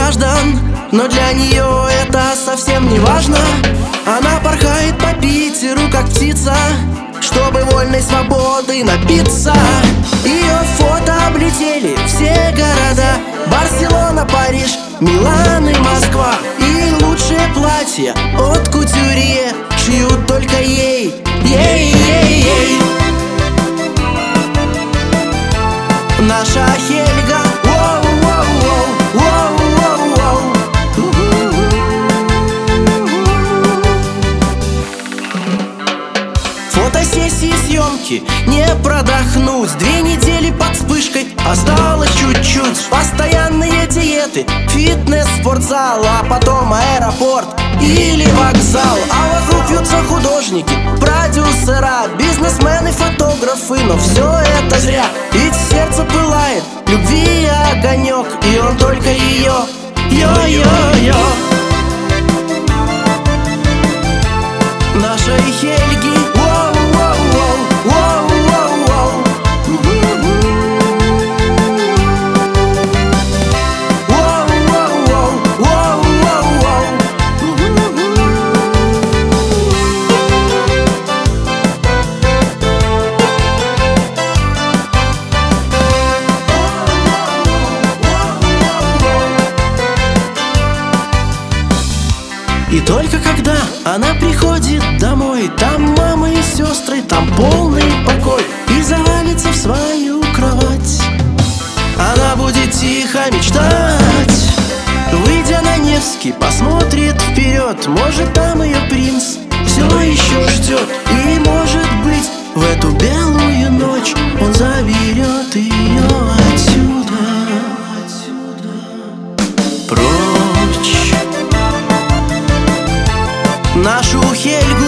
граждан, но для нее это совсем не важно. Она порхает по Питеру, как птица, чтобы вольной свободы напиться. Ее фото облетели все города: Барселона, Париж, Милан и Москва. И лучшее платье от кутюрье шьют только ей. Ей-ей-ей. Наша Хельга. Фотосессии, съемки, не продохнуть. 2 недели под вспышкой, осталось чуть-чуть. Постоянные диеты, фитнес, спортзал, а потом аэропорт или вокзал. А вокруг вьются художники, продюсера, бизнесмены, фотографы. Но все это зря, ведь сердце пылает любви огонек, и он только ее. Йо-йо-йо. Нашей Хельги. И только когда она приходит домой, там мама и сестры, там полный покой, и завалится в свою кровать. Она будет тихо мечтать, выйдя на Невский, посмотрит вперед. Может, там ее принц все еще ждет, и, может быть, в эту белую ночь он заберет ее отсюда, прочь. Нашу Хельгу.